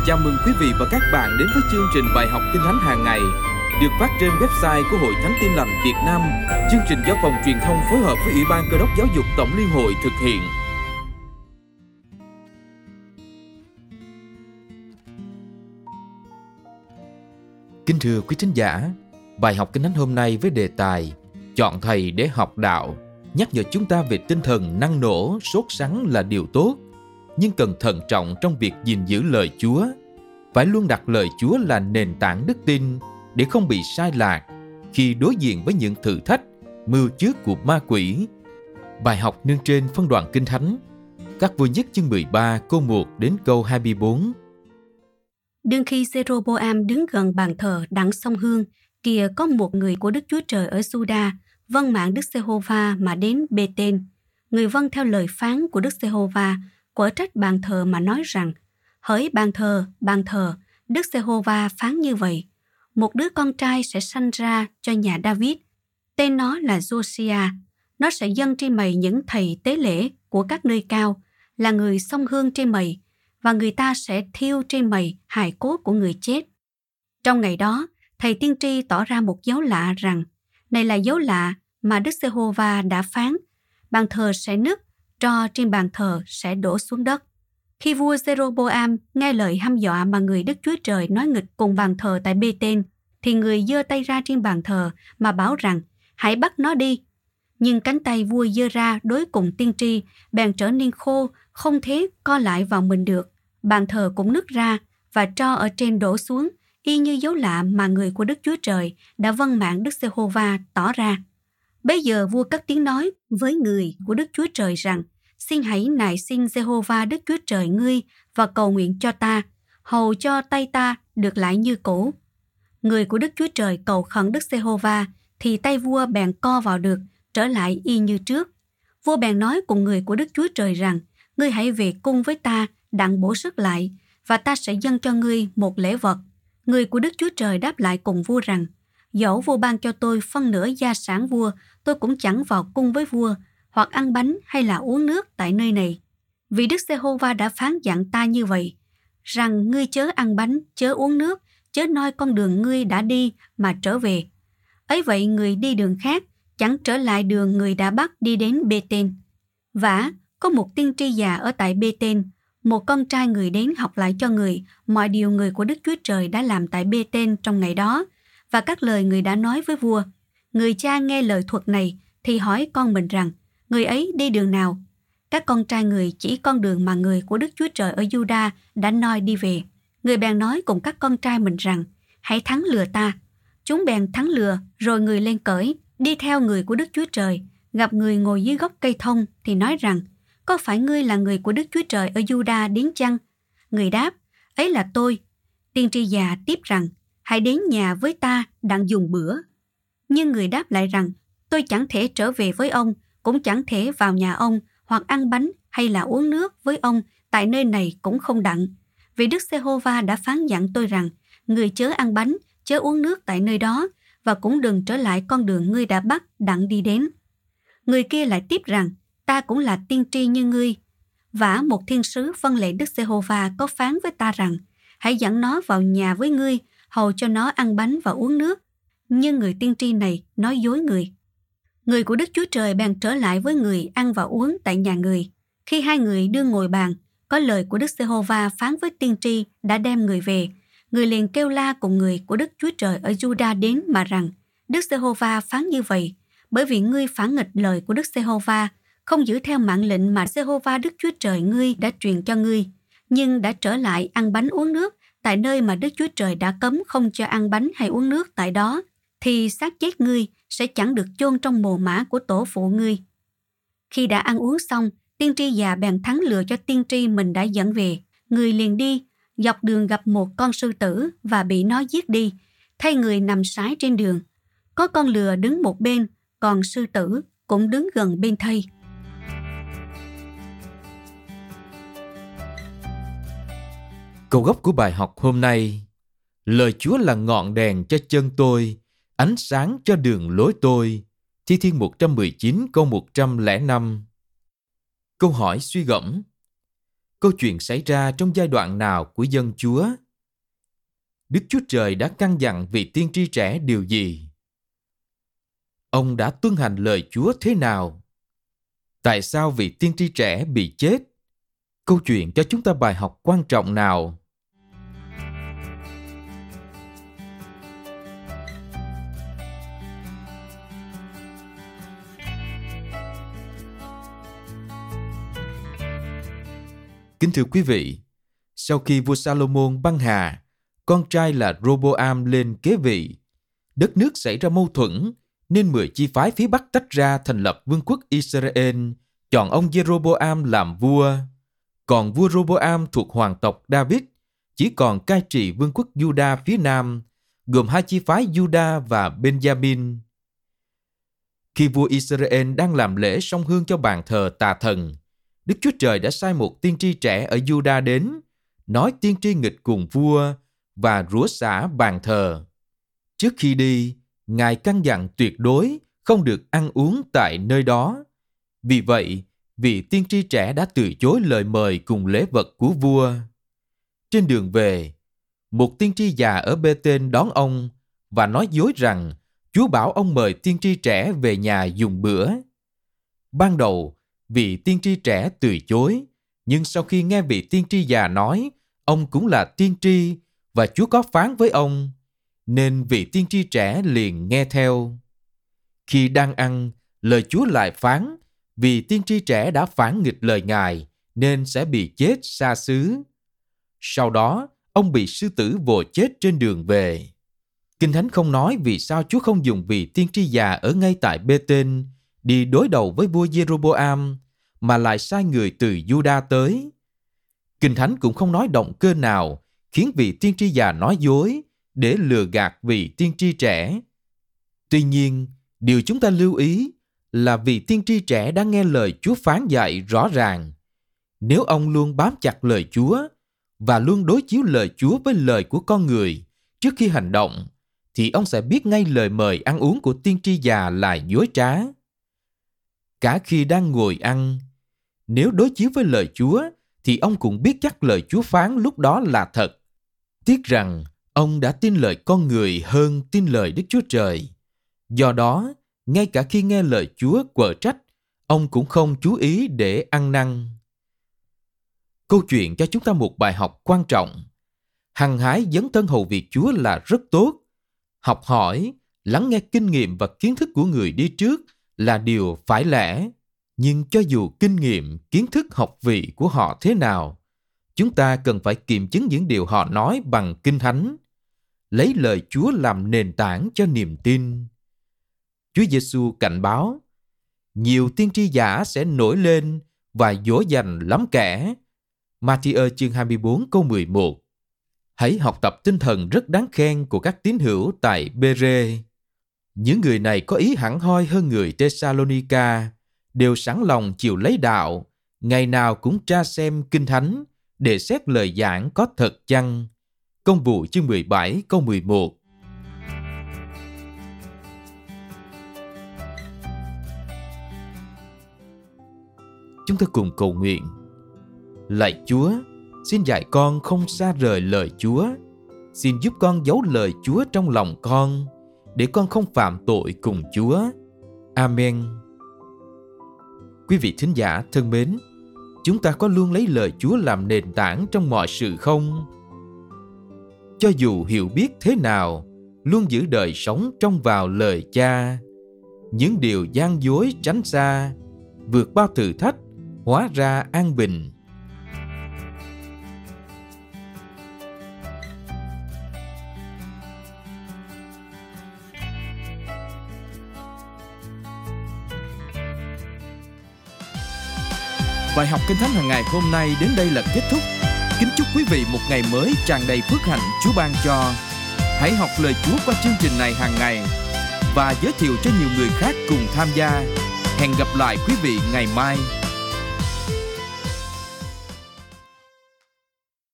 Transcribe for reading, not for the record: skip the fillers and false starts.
Chào mừng quý vị và các bạn đến với chương trình bài học Kinh Thánh hàng ngày được phát trên website của Hội Thánh Tin Lành Việt Nam. Chương trình do Phòng Truyền thông phối hợp với Ủy ban Cơ đốc Giáo dục Tổng Liên hội thực hiện. Kính thưa quý thính giả, bài học Kinh Thánh hôm nay với đề tài Chọn thầy để học đạo nhắc nhở chúng ta về tinh thần năng nổ, sốt sắng là điều tốt, nhưng cần thận trọng trong việc gìn giữ lời Chúa. Phải luôn đặt lời Chúa là nền tảng đức tin để không bị sai lạc khi đối diện với những thử thách, mưu trước của ma quỷ. Bài học nương trên phân đoạn Kinh Thánh, Các Vua Nhất chương 13 câu 1 đến câu 24. Đương khi Giê-rô-bô-am đứng gần bàn thờ đặng sông Hương, kìa có một người của Đức Chúa Trời ở Giu-đa vâng mạng Đức Giê-hô-va mà đến Bê-tên. Người vâng theo lời phán của Đức Giê-hô-va, quở trách bàn thờ mà nói rằng: hỡi bàn thờ, Đức Giê-hô-va phán như vậy: một đứa con trai sẽ sanh ra cho nhà David, tên nó là Giô-si-a. Nó sẽ dâng trên mày những thầy tế lễ của các nơi cao, là người xông hương trên mày, và người ta sẽ thiêu trên mày hài cốt của người chết. Trong ngày đó, thầy tiên tri tỏ ra một dấu lạ rằng: này là dấu lạ mà Đức Giê-hô-va đã phán, bàn thờ sẽ nứt, tro trên bàn thờ sẽ đổ xuống đất. Khi vua Giê-rô-bô-am nghe lời hăm dọa mà người Đức Chúa Trời nói nghịch cùng bàn thờ tại Bê-tên, thì người giơ tay ra trên bàn thờ mà bảo rằng: hãy bắt nó đi. Nhưng cánh tay vua giơ ra đối cùng tiên tri bèn trở nên khô, không thể co lại vào mình được. Bàn thờ cũng nứt ra và tro ở trên đổ xuống, y như dấu lạ mà người của Đức Chúa Trời đã vâng mạng Đức Giê-hô-va tỏ ra. Bấy giờ vua cất tiếng nói với người của Đức Chúa Trời rằng: xin hãy nài xin Giê-hô-va Đức Chúa Trời ngươi và cầu nguyện cho ta, hầu cho tay ta được lại như cũ. Người của Đức Chúa Trời cầu khẩn Đức Giê-hô-va, thì tay vua bèn co vào được, trở lại y như trước. Vua bèn nói cùng người của Đức Chúa Trời rằng: ngươi hãy về cung với ta, đặng bổ sức lại, và ta sẽ dâng cho ngươi một lễ vật. Người của Đức Chúa Trời đáp lại cùng vua rằng: dẫu vua ban cho tôi phân nửa gia sản vua, tôi cũng chẳng vào cung với vua, hoặc ăn bánh hay là uống nước tại nơi này. Vì Đức Giê-hô-va đã phán dặn ta như vậy, rằng ngươi chớ ăn bánh, chớ uống nước, chớ noi con đường ngươi đã đi mà trở về. Ấy vậy người đi đường khác, chẳng trở lại đường người đã bắt đi đến Bê-tên. Vả, có một tiên tri già ở tại Bê-tên, một con trai người đến học lại cho người mọi điều người của Đức Chúa Trời đã làm tại Bê-tên trong ngày đó, và các lời người đã nói với vua. Người cha nghe lời thuật này thì hỏi con mình rằng: người ấy đi đường nào? Các con trai người chỉ con đường mà người của Đức Chúa Trời ở Giu-đa đã noi đi về. Người bèn nói cùng các con trai mình rằng: hãy thắng lừa ta. Chúng bèn thắng lừa, rồi người lên cởi, đi theo người của Đức Chúa Trời. Gặp người ngồi dưới gốc cây thông thì nói rằng: có phải ngươi là người của Đức Chúa Trời ở Giu-đa đến chăng? Người đáp: ấy là tôi. Tiên tri già tiếp rằng: hãy đến nhà với ta đặng dùng bữa. Nhưng người đáp lại rằng: tôi chẳng thể trở về với ông, cũng chẳng thể vào nhà ông, hoặc ăn bánh hay là uống nước với ông tại nơi này cũng không đặng. Vì Đức Giê-hô-va đã phán dặn tôi rằng: người chớ ăn bánh, chớ uống nước tại nơi đó, và cũng đừng trở lại con đường ngươi đã bắt đặng đi đến. Người kia lại tiếp rằng: ta cũng là tiên tri như ngươi. Vả một thiên sứ vâng lệnh Đức Giê-hô-va có phán với ta rằng: hãy dẫn nó vào nhà với ngươi, hầu cho nó ăn bánh và uống nước. Nhưng người tiên tri này nói dối người. Người của Đức Chúa Trời bèn trở lại với người ăn và uống tại nhà người. Khi hai người đương ngồi bàn, có lời của Đức Giê-hô-va phán với tiên tri đã đem người về. Người liền kêu la cùng người của Đức Chúa Trời ở Giu-đa đến mà rằng: Đức Giê-hô-va phán như vậy, bởi vì ngươi phản nghịch lời của Đức Giê-hô-va, không giữ theo mạng lệnh mà Giê-hô-va Đức Chúa Trời ngươi đã truyền cho ngươi, nhưng đã trở lại ăn bánh uống nước tại nơi mà Đức Chúa Trời đã cấm không cho ăn bánh hay uống nước tại đó, thì xác chết ngươi sẽ chẳng được chôn trong mồ mả của tổ phụ ngươi. Khi đã ăn uống xong, tiên tri già bèn thắng lừa cho tiên tri mình đã dẫn về. Người liền đi, dọc đường gặp một con sư tử và bị nó giết đi, thay người nằm sái trên đường. Có con lừa đứng một bên, còn sư tử cũng đứng gần bên thây. Câu gốc của bài học hôm nay: lời Chúa là ngọn đèn cho chân tôi, ánh sáng cho đường lối tôi. Thi Thiên 119 câu 105. Câu hỏi suy gẫm: Câu chuyện xảy ra trong giai đoạn nào của dân Chúa? Đức Chúa Trời đã căn dặn vị tiên tri trẻ điều gì? Ông đã tuân hành lời Chúa thế nào? Tại sao vị tiên tri trẻ bị chết? Câu chuyện cho chúng ta bài học quan trọng nào? Kính thưa quý vị, sau khi vua Salomon băng hà, con trai là Roboam lên kế vị, đất nước xảy ra mâu thuẫn, nên 10 chi phái phía Bắc tách ra thành lập vương quốc Israel, chọn ông Jeroboam làm vua. Còn vua Roboam thuộc hoàng tộc David, chỉ còn cai trị vương quốc Juda phía Nam, gồm 2 chi phái Juda và Benjamin. Khi vua Israel đang làm lễ song hương cho bàn thờ tà thần, Đức Chúa Trời đã sai một tiên tri trẻ ở Juda đến, nói tiên tri nghịch cùng vua và rủa xả bàn thờ. Trước khi đi, Ngài căn dặn tuyệt đối không được ăn uống tại nơi đó. Vì vậy, vị tiên tri trẻ đã từ chối lời mời cùng lễ vật của vua. Trên đường về, một tiên tri già ở Bê-tên đón ông và nói dối rằng Chúa bảo ông mời tiên tri trẻ về nhà dùng bữa. Ban đầu, vị tiên tri trẻ từ chối, nhưng sau khi nghe vị tiên tri già nói ông cũng là tiên tri và Chúa có phán với ông, nên vị tiên tri trẻ liền nghe theo. Khi đang ăn, lời Chúa lại phán, vì tiên tri trẻ đã phản nghịch lời Ngài nên sẽ bị chết xa xứ. Sau đó, ông bị sư tử vồ chết trên đường về. Kinh Thánh không nói vì sao Chúa không dùng vị tiên tri già ở ngay tại Bê-tên đi đối đầu với vua Jeroboam, mà lại sai người từ Juda tới. Kinh Thánh cũng không nói động cơ nào khiến vị tiên tri già nói dối để lừa gạt vị tiên tri trẻ. Tuy nhiên, điều chúng ta lưu ý là vị tiên tri trẻ đã nghe lời Chúa phán dạy rõ ràng. Nếu ông luôn bám chặt lời Chúa và luôn đối chiếu lời Chúa với lời của con người trước khi hành động, thì ông sẽ biết ngay lời mời ăn uống của tiên tri già là dối trá. Cả khi đang ngồi ăn, nếu đối chiếu với lời Chúa, thì ông cũng biết chắc lời Chúa phán lúc đó là thật. Tiếc rằng, ông đã tin lời con người hơn tin lời Đức Chúa Trời. Do đó, ngay cả khi nghe lời Chúa quở trách, ông cũng không chú ý để ăn năn. Câu chuyện cho chúng ta một bài học quan trọng. Hăng hái dấn thân hầu việc Chúa là rất tốt. Học hỏi, lắng nghe kinh nghiệm và kiến thức của người đi trước là điều phải lẽ. Nhưng cho dù kinh nghiệm, kiến thức học vị của họ thế nào, chúng ta cần phải kiểm chứng những điều họ nói bằng Kinh Thánh, lấy lời Chúa làm nền tảng cho niềm tin. Chúa Giêsu cảnh báo, nhiều tiên tri giả sẽ nổi lên và dỗ dành lắm kẻ. Ma-thi-ơ chương 24 câu 11. Hãy học tập tinh thần rất đáng khen của các tín hữu tại Bê-rê. Những người này có ý hẳn hoi hơn người Tê-sa-lô-ni-ca, đều sẵn lòng chịu lấy đạo, ngày nào cũng tra xem Kinh Thánh để xét lời giảng có thật chăng. Công vụ chương 17 câu 11. Chúng ta cùng cầu nguyện. Lạy Chúa, xin dạy con không xa rời lời Chúa. Xin giúp con giấu lời Chúa trong lòng con, để con không phạm tội cùng Chúa. Amen. Quý vị thính giả thân mến, chúng ta có luôn lấy lời Chúa làm nền tảng trong mọi sự không? Cho dù hiểu biết thế nào, luôn giữ đời sống trong vào lời Cha. Những điều gian dối tránh xa, vượt bao thử thách, hóa ra an bình. Bài học Kinh Thánh hàng ngày hôm nay đến đây là kết thúc. Kính chúc quý vị một ngày mới tràn đầy phước hạnh Chúa ban cho. Hãy học lời Chúa qua chương trình này hàng ngày và giới thiệu cho nhiều người khác cùng tham gia. Hẹn gặp lại quý vị ngày mai.